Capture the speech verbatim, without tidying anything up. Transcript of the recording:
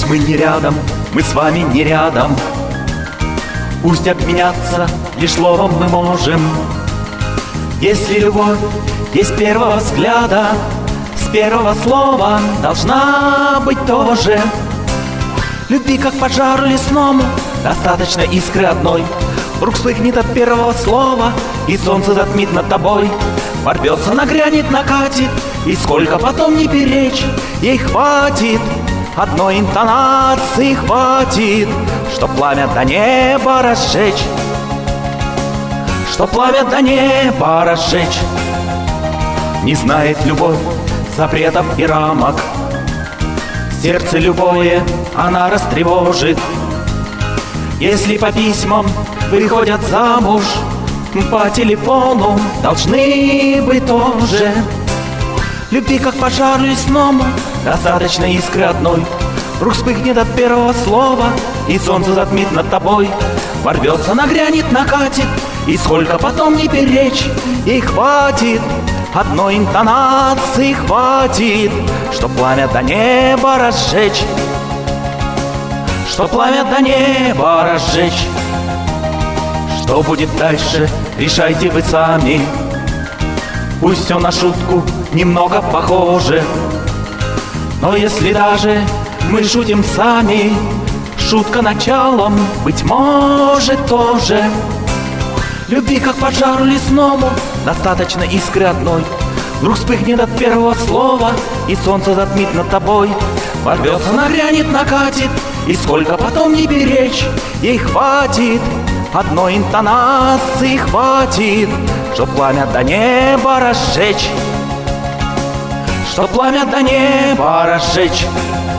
мы не рядом, мы с вами не рядом. Пусть обменяться лишь словом мы можем. Если любовь есть с первого взгляда, с первого слова должна быть тоже. Любви, как пожару лесному, достаточно искры одной. Вдруг вспыхнет от первого слова, и солнце затмит над тобой. Ворвется, нагрянет, накатит, и сколько потом не перечь, ей хватит, одной интонации хватит, чтоб пламя до неба разжечь, чтоб пламя до неба разжечь. Не знает любовь запретов и рамок, сердце любое она растревожит. Если по письмам выходят замуж, по телефону должны быть тоже. Любви, как пожару лесному, достаточно искры одной. Вдруг вспыхнет от первого слова, и солнце затмит над тобой. Ворвется, нагрянет, накатит, и сколько потом не перечь, ей хватит, одной интонации хватит, чтоб пламя до неба разжечь, чтоб пламя до неба разжечь. Что будет дальше, решайте вы сами. Пусть все на шутку немного похоже, но если даже мы шутим сами, шутка началом, быть может, тоже. Любви, как пожару лесному, достаточно искры одной. Вдруг вспыхнет от первого слова, и солнце затмит над тобой. Ворвется, нагрянет, накатит, и сколько потом не беречь, ей хватит, одной интонации хватит, чтоб пламя до неба разжечь, чтоб пламя до неба разжечь.